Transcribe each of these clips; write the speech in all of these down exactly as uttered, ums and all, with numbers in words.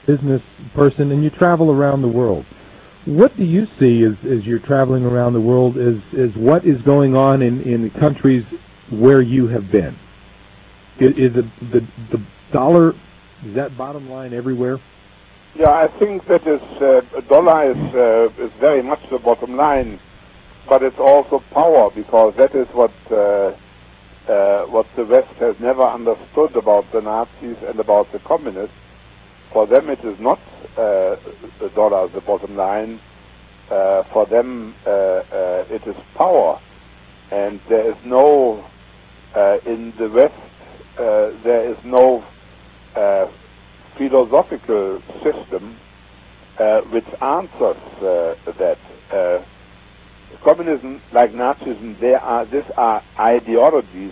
business person, and you travel around the world. What do you see as, as you're traveling around the world as, as what is going on in, in the countries where you have been? Is, is the, the, the dollar, is that bottom line everywhere? Yeah, I think that is, uh, dollar is, uh, is very much the bottom line, but it's also power, because that is what uh, uh, what the West has never understood about the Nazis and about the communists. For them, it is not uh, the dollar, the bottom line. Uh, for them, uh, uh, it is power. And there is no, uh, in the West, uh, there is no uh, philosophical system uh, which answers uh, that. Uh, communism, like Nazism, they are, these are ideologies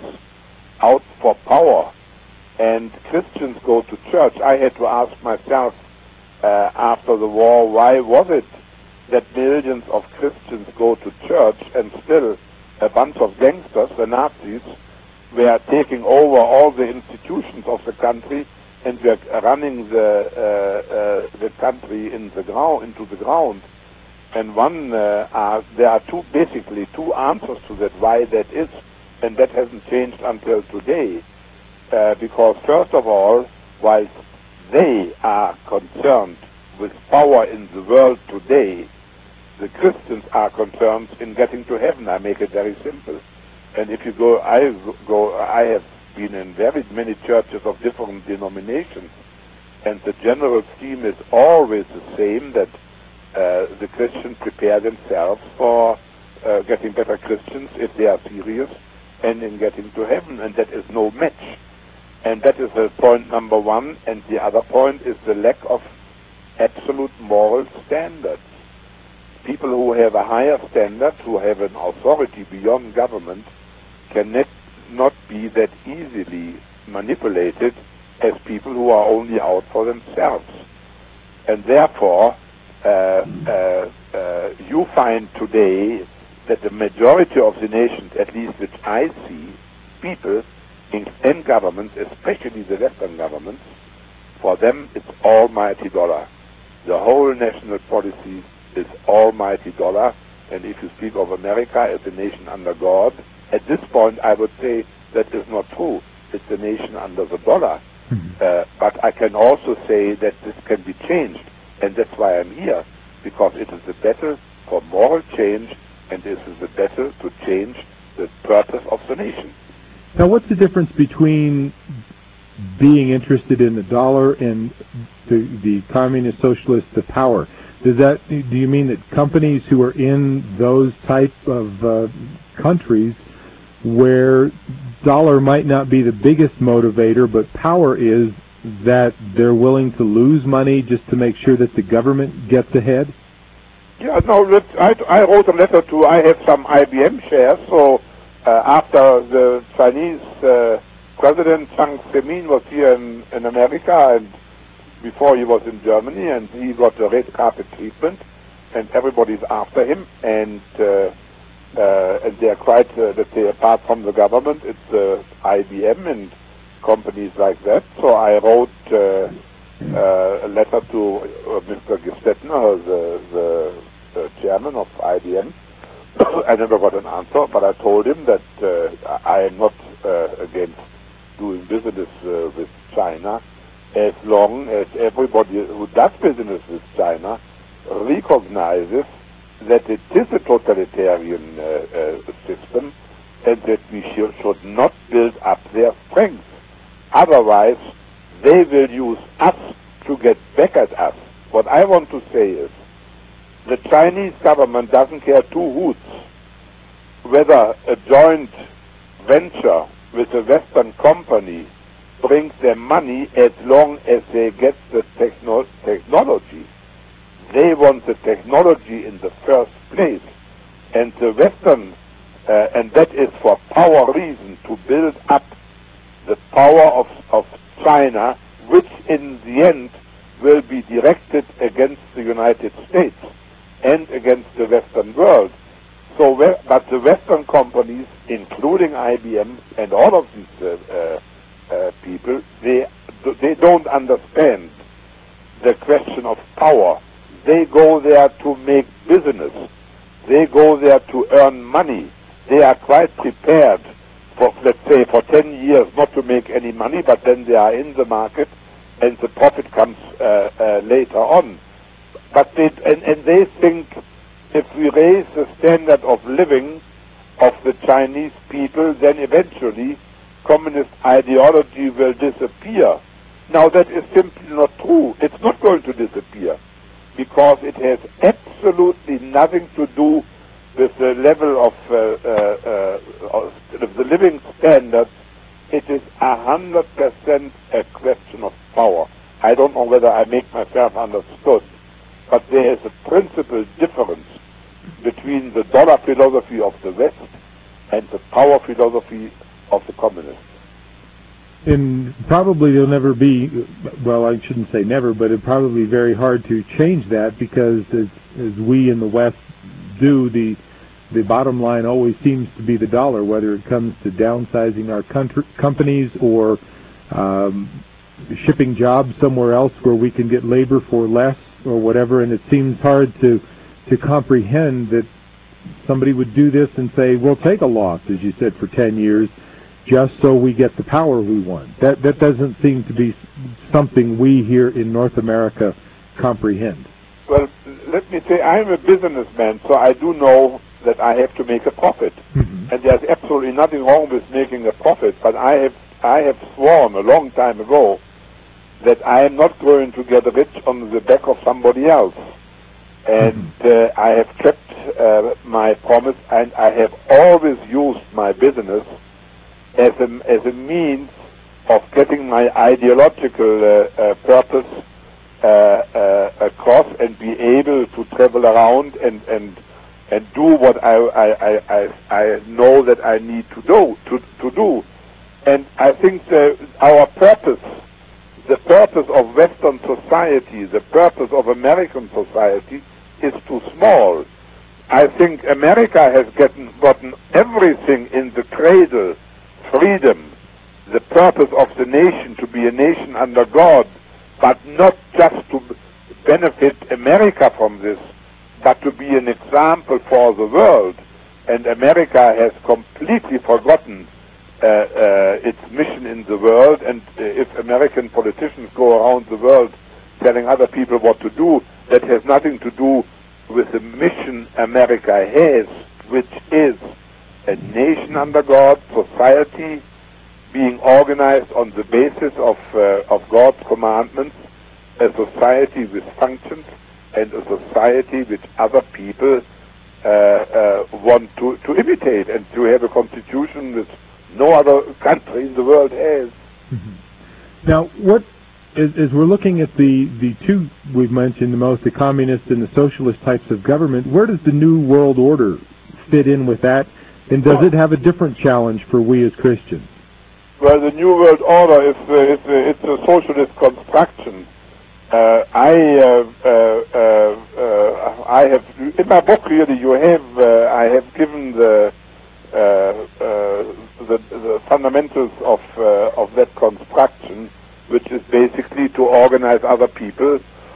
out for power. And Christians go to church. I had to ask myself uh, after the war, why was it that millions of Christians go to church and still a bunch of gangsters, the Nazis, were taking over all the institutions of the country and were running the uh, uh, the country in the ground into the ground. And one, uh, are, there are two, basically two answers to that, why that is, and that hasn't changed until today. Uh, because first of all, while they are concerned with power in the world today, the Christians are concerned in getting to heaven. I make it very simple. And if you go, I go, I have been in very many churches of different denominations, and the general theme is always the same, that uh, the Christians prepare themselves for uh, getting better Christians if they are serious, and in getting to heaven, and that is no match. And that is uh, point number one. And the other point is the lack of absolute moral standards. People who have a higher standard, who have an authority beyond government, cannot not be that easily manipulated as people who are only out for themselves. And therefore, uh, uh, uh, you find today that the majority of the nations, at least which I see, people and governments, especially the Western governments, for them it's almighty dollar. The whole national policy is almighty dollar, and if you speak of America as a nation under God, at this point I would say that is not true. It's a nation under the dollar. Mm-hmm. Uh, but I can also say that this can be changed, and that's why I'm here, because it is a battle for moral change, and this is a battle to change the purpose of the nation. Now, what's the difference between being interested in the dollar and the, the communist socialist, the power? Does that, do you mean that companies who are in those type of uh, countries where dollar might not be the biggest motivator, but power is, that they're willing to lose money just to make sure that the government gets ahead? Yeah, no, I, I wrote a letter to, I have some I B M shares, so Uh, after the Chinese uh, President Jiang Zemin was here in, in America, and before he was in Germany, and he got a red carpet treatment, and everybody's after him, and uh, uh, and they are quite, uh, let's say, apart from the government, it's uh, I B M and companies like that. So I wrote uh, uh, a letter to uh, Mister Gestetner, the, the, the chairman of I B M. I never got an answer, but I told him that uh, I am not uh, against doing business uh, with China, as long as everybody who does business with China recognizes that it is a totalitarian uh, uh, system, and that we should, should not build up their strength. Otherwise, they will use us to get back at us. What I want to say is, the Chinese government doesn't care two hoots whether a joint venture with a Western company brings them money, as long as they get the techno technology. They want the technology in the first place, and the Western, uh, and that is for power reason, to build up the power of, of China, which in the end will be directed against the United States and against the Western world. So, but the Western companies, including I B M and all of these uh, uh, uh, people, they they don't understand the question of power. They go there to make business. They go there to earn money. They are quite prepared for, let's say, for ten years not to make any money, but then they are in the market and the profit comes uh, uh, later on. But they, and, and they think if we raise the standard of living of the Chinese people, then eventually communist ideology will disappear. Now that is simply not true. It's not going to disappear because it has absolutely nothing to do with the level of, uh, uh, uh, of the living standards. It is a hundred percent a question of power. I don't know whether I make myself understood, but there is a principal difference between the dollar philosophy of the West and the power philosophy of the communists. And probably there'll never be, well, I shouldn't say never, but it'll probably be very hard to change that because as, as we in the West do, the the bottom line always seems to be the dollar, whether it comes to downsizing our country, companies or um, shipping jobs somewhere else where we can get labor for less or whatever. And it seems hard to, to comprehend that somebody would do this and say, we'll take a loss, as you said, for ten years, just so we get the power we want. That that doesn't seem to be something we here in North America comprehend. Well, let me say, I'm a businessman, so I do know that I have to make a profit. Mm-hmm. And there's absolutely nothing wrong with making a profit, but I have I have sworn a long time ago that I am not going to get rich on the back of somebody else. And mm-hmm. uh, I have kept uh, my promise, and I have always used my business as a, as a means of getting my ideological uh, uh, purpose uh, uh, across and be able to travel around and, and, and do what I, I, I, I know that I need to do, to, to do. And I think that our purpose, the purpose of Western society, the purpose of American society is too small. I think America has gotten, gotten everything in the cradle: freedom, the purpose of the nation to be a nation under God, but not just to benefit America from this, but to be an example for the world. And America has completely forgotten uh, uh, its mission in the world, and uh, if American politicians go around the world telling other people what to do, that has nothing to do with the mission America has, which is a nation under God, society being organized on the basis of uh, of God's commandments, a society with functions, and a society which other people uh, uh, want to, to imitate, and to have a constitution which no other country in the world has. Mm-hmm. Now, what as, as we're looking at the, the two we've mentioned the most, the communist and the socialist types of government, where does the New World Order fit in with that? And does it have a different challenge for we as Christians? Well, the New World Order is uh, it's, uh, it's a socialist construction. Uh, I uh, uh, uh, I have in my book really you have uh, I have given the uh, uh, the, the fundamentals of uh, of that construction, which is basically to organize other people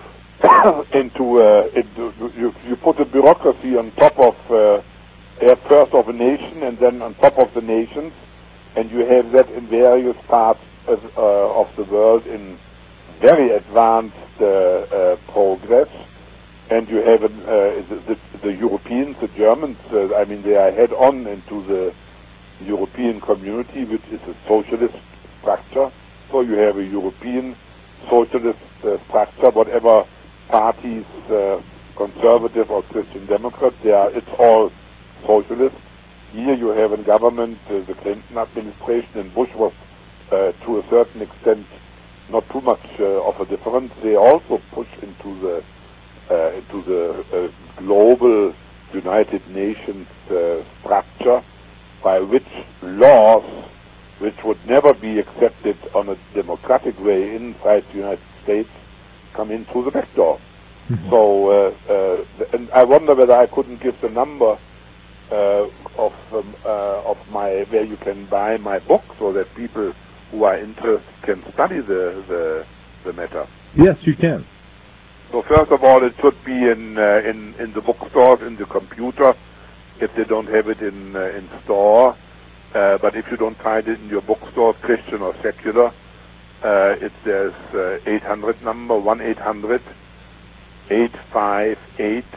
into, uh, into you, you put a bureaucracy on top of. Uh, first of a nation and then on top of the nations, and you have that in various parts of, uh, of the world in very advanced uh, uh, progress. And you have an, uh, the, the, the Europeans, the Germans, uh, I mean, they are head-on into the European community, which is a socialist structure. So you have a European socialist uh, structure, whatever parties, uh, conservative or Christian Democrat, they are, it's all socialist. Here you have in government uh, the Clinton administration, and Bush was uh, to a certain extent not too much uh, of a difference. They also push into the uh, into the uh, global United Nations uh, structure, by which laws which would never be accepted on a democratic way inside the United States come in through the back door. Mm-hmm. So, uh, uh, and I wonder whether I couldn't give the number Uh, of um, uh, of my where you can buy my book, so that people who are interested can study the the, the matter. Yes, you can. So first of all, it should be in uh, in in the bookstores, in the computer, if they don't have it in uh, in store. Uh, but if you don't find it in your bookstore, Christian or secular, uh, it's there's uh, eight hundred number, one eight hundred, eight five eight,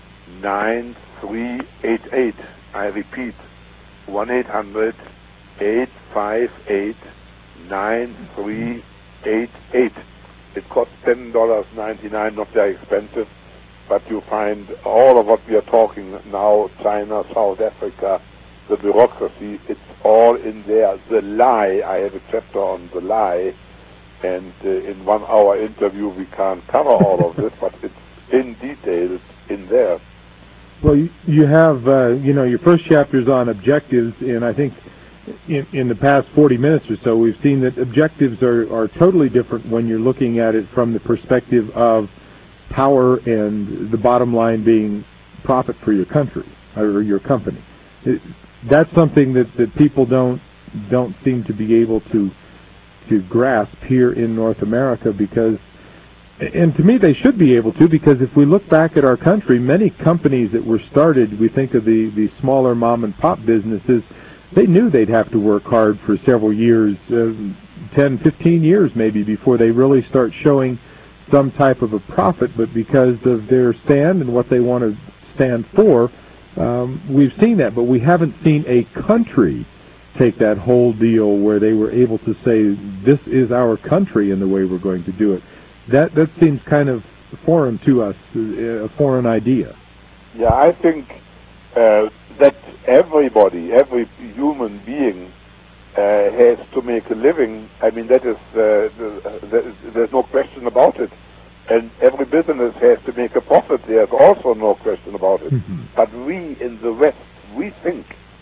nine three eight eight. I repeat, one eight hundred, eight five eight, nine three eight eight. It costs ten dollars and ninety-nine cents, not very expensive, but you find all of what we are talking now, China, South Africa, the bureaucracy, it's all in there. The lie, I have a chapter on the lie, and uh, in one hour interview we can't cover all of this, but it's in detail in there. Well, you, you have, uh, you know, your first chapter is on objectives, and I think in, in the past forty minutes or so we've seen that objectives are, are totally different when you're looking at it from the perspective of power and the bottom line being profit for your country or your company. It, that's something that, that people don't don't seem to be able to to grasp here in North America, because, and to me they should be able to, because if we look back at our country, many companies that were started, we think of the, the smaller mom and pop businesses, they knew they'd have to work hard for several years, uh, ten, fifteen years maybe, before they really start showing some type of a profit, but because of their stand and what they want to stand for, um, we've seen that, but we haven't seen a country take that whole deal where they were able to say, this is our country and the way we're going to do it. That that seems kind of foreign to us, a foreign idea. Yeah, I think uh, that everybody, every human being uh, has to make a living. I mean, that is, uh, the, the, there's no question about it. And every business has to make a profit. There's also no question about it. Mm-hmm. But we in the West, we think,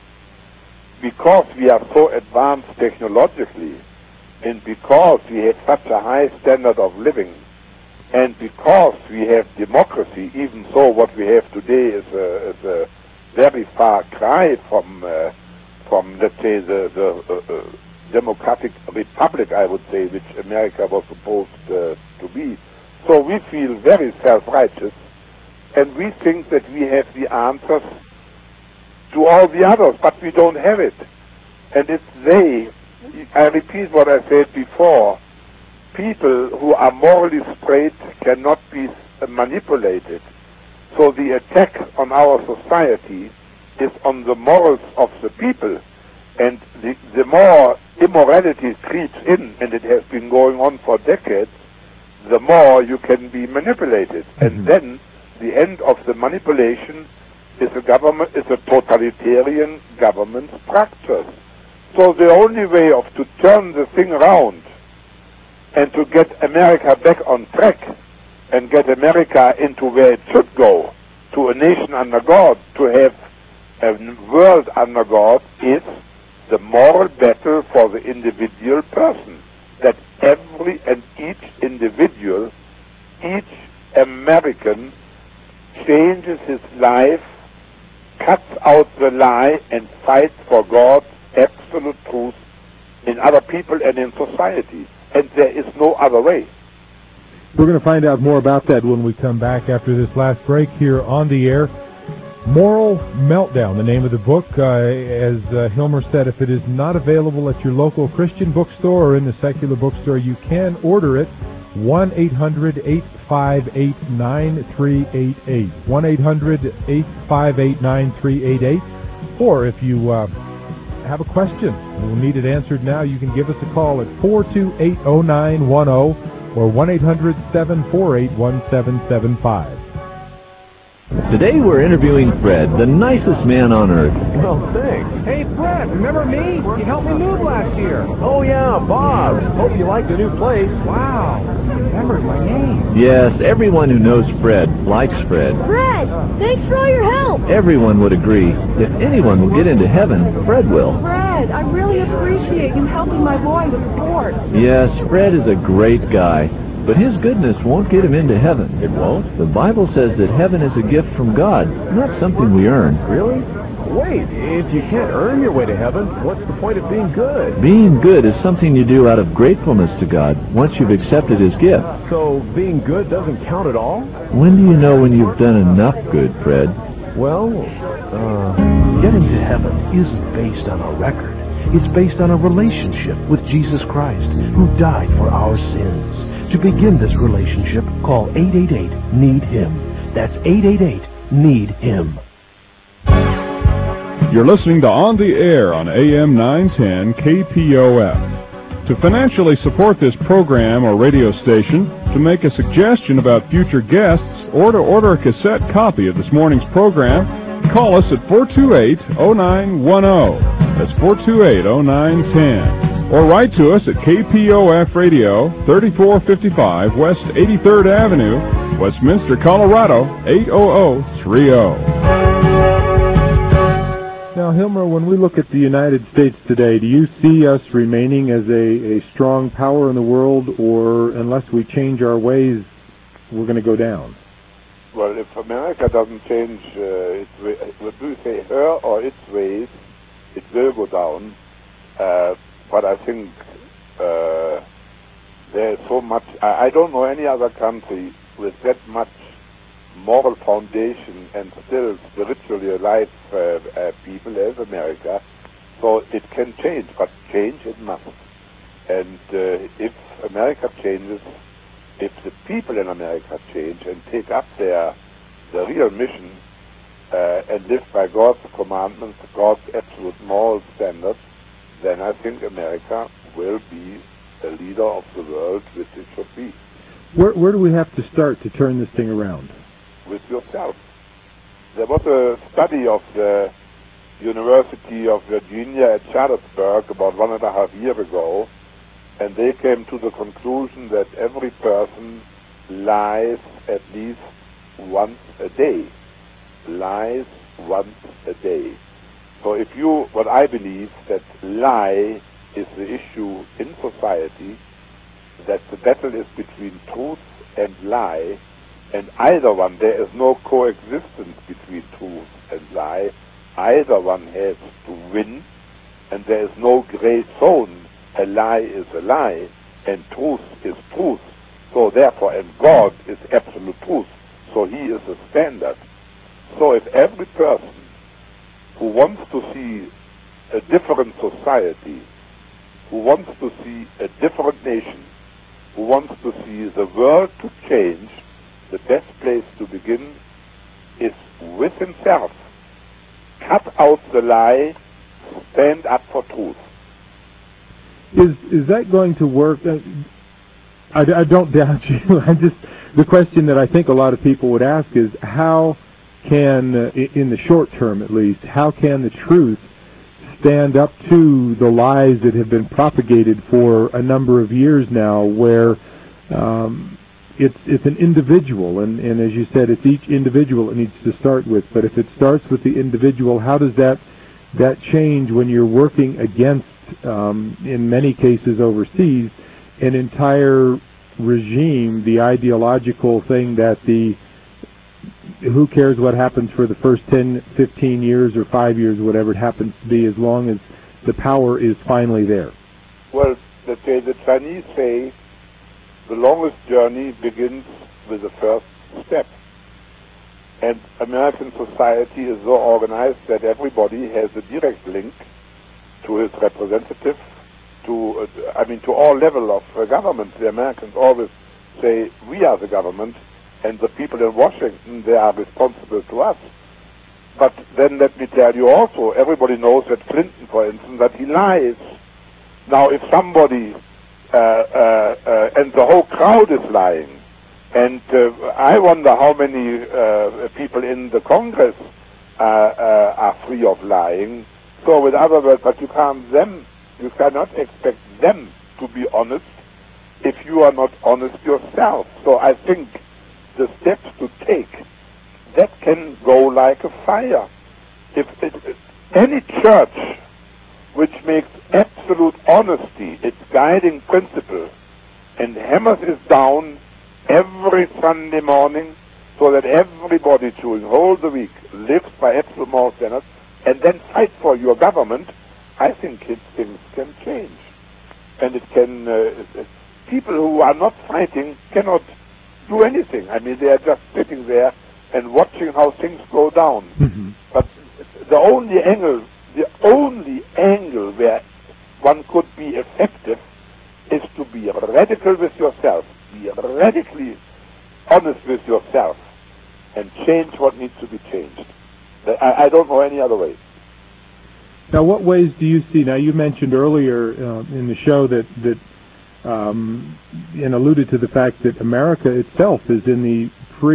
because we are so advanced technologically, and because we have such a high standard of living, and because we have democracy, even so what we have today is a, is a very far cry from, uh, from let's say, the, the uh, uh, democratic republic, I would say, which America was supposed uh, to be. So we feel very self-righteous, and we think that we have the answers to all the others, but we don't have it. And it's they, I repeat what I said before, people who are morally straight cannot be manipulated. So the attack on our society is on the morals of the people, and the, the more immorality creeps in, and it has been going on for decades, the more you can be manipulated. Mm-hmm. And then the end of the manipulation is a government, is a totalitarian government structure. So the only way of to turn the thing around and to get America back on track and get America into where it should go, to a nation under God, to have a world under God, is the moral battle for the individual person. That every and each individual, each American changes his life, cuts out the lie, and fights for God's absolute truth in other people and in society. And there is no other way. We're going to find out more about that when we come back after this last break here on the air. Moral Meltdown, the name of the book. Uh, as uh, Hilmer said, if it is not available at your local Christian bookstore or in the secular bookstore, you can order it. one eight hundred, eight five eight, nine three eight eight. one eight hundred, eight five eight, nine three eight eight. Or if you uh, have a question and will need it answered now, you can give us a call at four two eight, oh nine one oh or one eight hundred, seven four eight, one seven seven five. Today we're interviewing Fred, the nicest man on earth. Well, thanks. Hey, Fred, remember me? You helped me move last year. Oh, yeah, Bob. Hope you like the new place. Wow, you remembered my name. Yes, everyone who knows Fred likes Fred. Fred, thanks for all your help. Everyone would agree. If anyone will get into heaven, Fred will. Fred, I really appreciate you helping my boy with sports. Yes, Fred is a great guy. But his goodness won't get him into heaven. It won't? The Bible says that heaven is a gift from God, not something we earn. Really? Wait, if you can't earn your way to heaven, what's the point of being good? Being good is something you do out of gratefulness to God once you've accepted His gift. So being good doesn't count at all? When do you know when you've done enough good, Fred? Well, uh... getting to heaven isn't based on a record. It's based on a relationship with Jesus Christ, who died for our sins. To begin this relationship, call eight eight eight, need him. That's eight eight eight, need him. You're listening to On the Air on A M nine ten K P O F. To financially support this program or radio station, to make a suggestion about future guests, or to order a cassette copy of this morning's program, call us at four two eight, oh nine one oh. That's four two eight, oh nine one oh. Or write to us at K P O F Radio, thirty-four fifty-five West eighty-third Avenue, Westminster, Colorado, eight oh oh three oh. Now, Hilmer, when we look at the United States today, do you see us remaining as a, a strong power in the world, or unless we change our ways, we're going to go down? Well, if America doesn't change uh, its way, would we say her or its ways, it will go down. Uh, but I think uh, there is so much. I, I don't know any other country with that much moral foundation and still spiritually alive uh, uh, people as America. So it can change, but change it must. And uh, if America changes, if the people in America change and take up their the real mission uh, and live by God's commandments, God's absolute moral standards, then I think America will be a leader of the world, which it should be. Where, where do we have to start to turn this thing around? With yourself. There was a study of the University of Virginia at Charlottesburg about one and a half years ago, and they came to the conclusion that every person lies at least once a day. Lies once a day. So if you, what I believe, that lie is the issue in society, that the battle is between truth and lie, and either one, there is no coexistence between truth and lie. Either one has to win, and there is no gray zone. A lie is a lie, and truth is truth. So therefore, and God is absolute truth. So He is the standard. So if every person who wants to see a different society, who wants to see a different nation, who wants to see the world to change, the best place to begin is with himself. Cut out the lie, stand up for truth. Is is that going to work? I, I don't doubt you. I just the question that I think a lot of people would ask is how can, uh, in the short term at least, how can the truth stand up to the lies that have been propagated for a number of years now, where um, it's it's an individual, and, and as you said, it's each individual it needs to start with. But if it starts with the individual, how does that that change when you're working against, um, in many cases overseas, an entire regime, the ideological thing that the who cares what happens for the first ten, fifteen years or five years, whatever it happens to be, as long as the power is finally there? Well, the, the Chinese say the longest journey begins with the first step. And American society is so organized that everybody has a direct link to his representative, to, uh, I mean, to all level of uh, government. The Americans always say, we are the government, and the people in Washington, they are responsible to us. But then let me tell you also, everybody knows that Clinton, for instance, that he lies. Now, if somebody, uh, uh, uh, and the whole crowd is lying, and uh, I wonder how many uh, people in the Congress uh, uh, are free of lying. So, with other words, but you can't them, you cannot expect them to be honest if you are not honest yourself. So, I think the steps to take, that can go like a fire. If it, any church which makes absolute honesty its guiding principle and hammers it down every Sunday morning so that everybody during whole the week lives by absolute moral standards, and then fight for your government, I think it, things can change. And it can, uh, people who are not fighting cannot do anything. I mean, they are just sitting there and watching how things go down. Mm-hmm. But the only angle, the only angle where one could be effective is to be radical with yourself, be radically honest with yourself, and change what needs to be changed. I, I don't know any other way. Now, what ways do you see? Now, you mentioned earlier uh, in the show that that um, and alluded to the fact that America itself is in the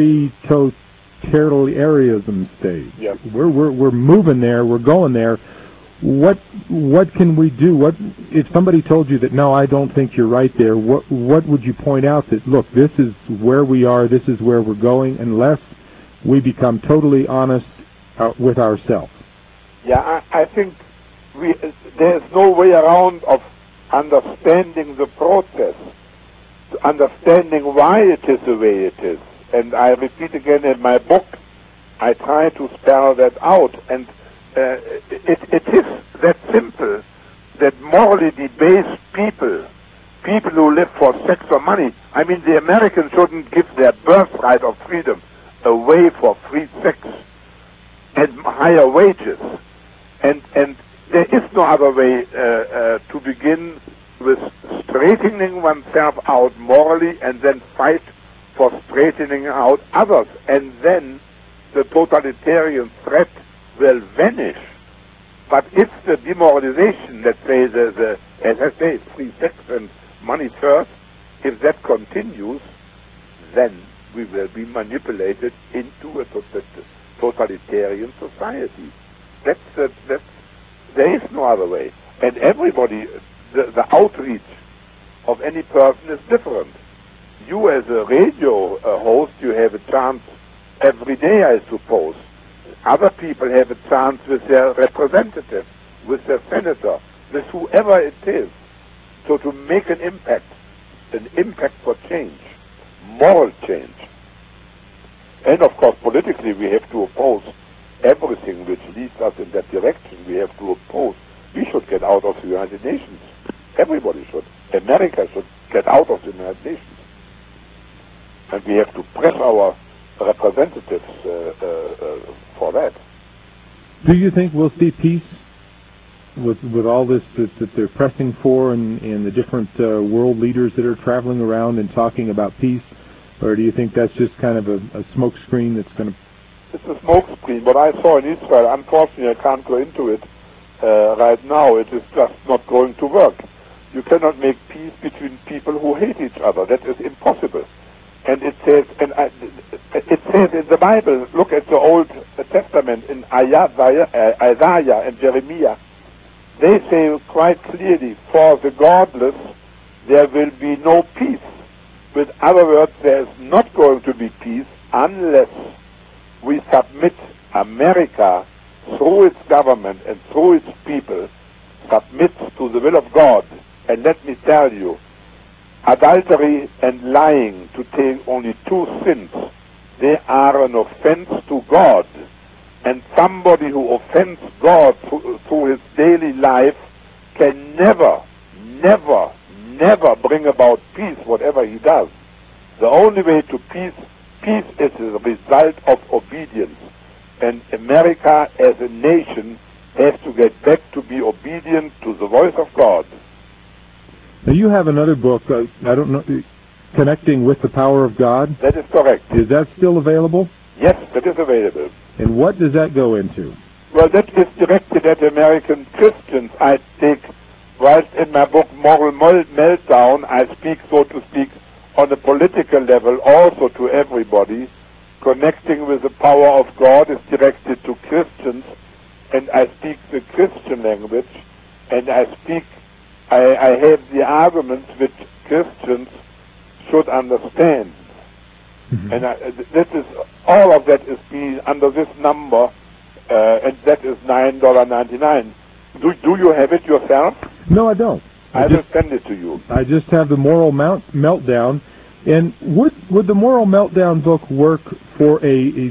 pre-totalitarianism stage. Yep. We're we're we're moving there. We're going there. What what can we do? What if somebody told you that no, I don't think you're right there? What what would you point out that look, this is where we are. This is where we're going. Unless we become totally honest uh, with ourselves. Yeah, I, I think we, there's no way around of understanding the process, understanding why it is the way it is. And I repeat again in my book, I try to spell that out. And uh, it, it is that simple that morally debased people, people who live for sex or money, I mean, the Americans shouldn't give their birthright of freedom away for free sex and higher wages. And and there is no other way uh, uh, to begin with straightening oneself out morally and then fight for straightening out others. And then the totalitarian threat will vanish. But if the demoralization, let's say, the, the as I say, free sex and money first, if that continues, then we will be manipulated into a totalitarian society. That's, uh, that's, there is no other way. And everybody, the, the outreach of any person is different. You as a radio uh, host, you have a chance every day, I suppose. Other people have a chance with their representative, with their senator, with whoever it is. So to make an impact, an impact for change, moral change. And of course, politically, we have to oppose everything which leads us in that direction. We have to oppose. We should get out of the United Nations. Everybody should. America should get out of the United Nations. And we have to press our representatives uh, uh, uh, for that. Do you think we'll see peace with with all this that, that they're pressing for and, and the different uh, world leaders that are traveling around and talking about peace? Or do you think that's just kind of a, a smoke screen that's going to... It's a smoke screen. What I saw in Israel, unfortunately I can't go into it uh, right now. It is just not going to work. You cannot make peace between people who hate each other. That is impossible. And it says, and I, it says in the Bible, look at the Old Testament, in Isaiah and Jeremiah, they say quite clearly, for the godless there will be no peace. With other words, there is not going to be peace unless we submit America through its government and through its people, submits to the will of God. And let me tell you, adultery and lying, to take only two sins, they are an offense to God. And somebody who offends God through, through his daily life can never, never, never bring about peace, whatever he does. The only way to peace, peace is a result of obedience. And America as a nation has to get back to be obedient to the voice of God. Now you have another book, uh, I don't know, Connecting with the Power of God. That is correct. Is that still available? Yes, that is available. And what does that go into? Well, that is directed at American Christians. I take, whilst in my book Moral Meltdown, I speak, so to speak, on a political level also to everybody. Connecting with the Power of God is directed to Christians, and I speak the Christian language, and I speak, I, I have the arguments which Christians should understand. Mm-hmm. And I, this is, all of that is being under this number, uh, and that is nine dollars and ninety-nine cents. Do, do you have it yourself? No, I don't. I, I will just, send it to you. I just have the Moral Mount, Meltdown. And would would the Moral Meltdown book work for a, a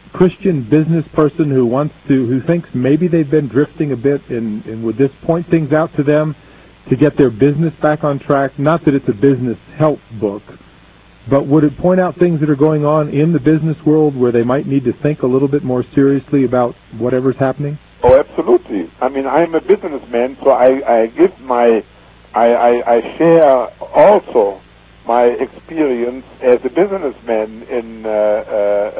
Christian business person who wants to, who thinks maybe they've been drifting a bit, and, and would this point things out to them to get their business back on track? Not that it's a business help book, but would it point out things that are going on in the business world where they might need to think a little bit more seriously about whatever's happening? Oh, absolutely. I mean, I'm a businessman, so I, I give my, I, I, I share also my experience as a businessman in uh, uh,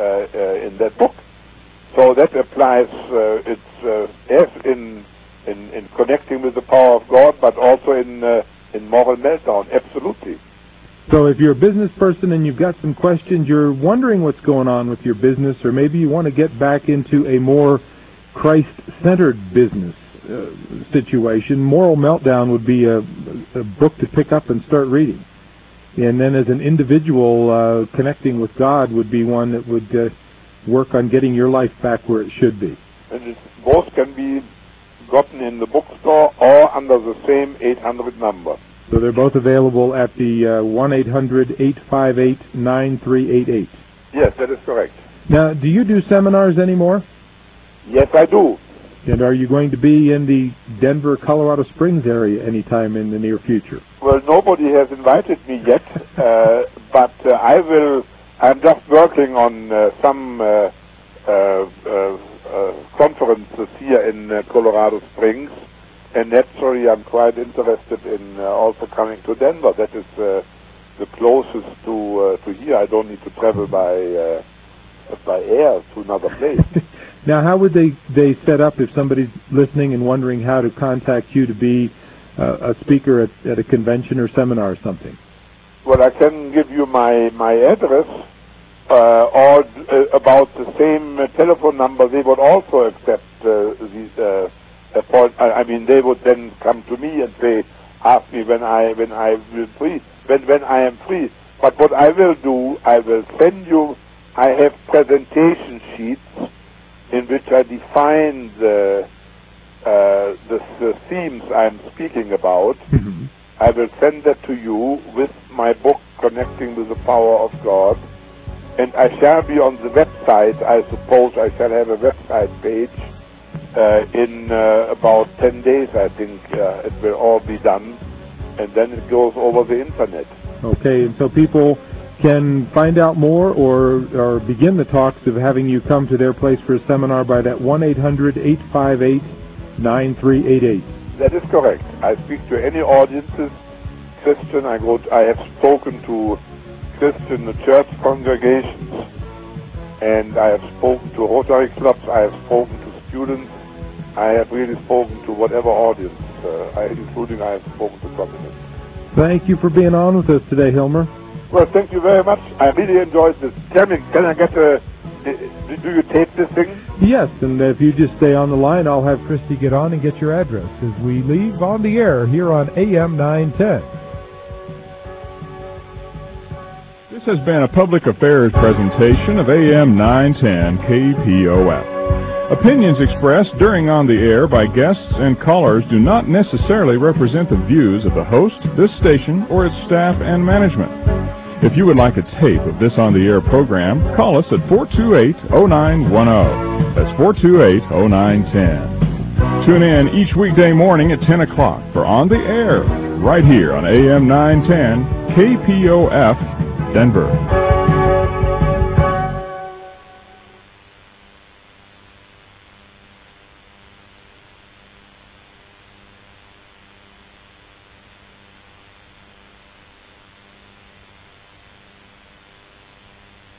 uh, in that book. So that applies. Uh, it's uh, as in, in in connecting with the power of God, but also in uh, in moral meltdown. Absolutely. So if you're a business person and you've got some questions, you're wondering what's going on with your business, or maybe you want to get back into a more Christ-centered business uh, situation, Moral Meltdown would be a, a book to pick up and start reading. And then as an individual, uh, connecting with God would be one that would uh, work on getting your life back where it should be. And it, both can be gotten in the bookstore or under the same eight hundred number. So they're both available at the uh, one eight hundred, eight five eight, nine three eight eight. Yes, that is correct. Now, do you do seminars anymore? Yes, I do. And are you going to be in the Denver, Colorado Springs area anytime in the near future? Well, nobody has invited me yet, uh, but uh, I will. I'm just working on uh, some uh, uh, uh, uh, conferences here in uh, Colorado Springs, and naturally I'm quite interested in uh, also coming to Denver. That is uh, the closest to uh, to here. I don't need to travel by uh, by air to another place. Now, how would they, they set up if somebody's listening and wondering how to contact you to be uh, a speaker at, at a convention or seminar or something? Well, I can give you my, my address, uh, or uh, about the same uh, telephone number. They would also accept uh, these uh, appoint- I mean, they would then come to me and say, ask me when I when I will free, when when I am free. But what I will do, I will send you. I have presentation sheets in which I define the, uh, the, the themes I'm speaking about. Mm-hmm. I will send that to you with my book, Connecting with the Power of God. And I shall be on the website. I suppose I shall have a website page uh, in uh, about ten days, I think. Uh, it will all be done. And then it goes over the internet. Okay, and so people can find out more or, or begin the talks of having you come to their place for a seminar by that one eight hundred, eight five eight, nine three eight eight. That is correct. I speak to any audiences, Christian. I go. To, I have spoken to Christian church congregations, and I have spoken to Rotary clubs. I have spoken to students. I have really spoken to whatever audience, uh, I, including I have spoken to communists. Thank you for being on with us today, Hilmer. Well, thank you very much. I really enjoyed this. Tell me, can I get a... Do you tape this thing? Yes, and if you just stay on the line, I'll have Christy get on and get your address as we leave on the air here on A M nine ten. This has been a public affairs presentation of A M nine ten K P O F. Opinions expressed during On the Air by guests and callers do not necessarily represent the views of the host, this station, or its staff and management. If you would like a tape of this On the Air program, call us at four two eight, oh nine one oh. That's four two eight, oh nine one oh. Tune in each weekday morning at ten o'clock for On the Air, right here on A M nine ten K P O F, Denver.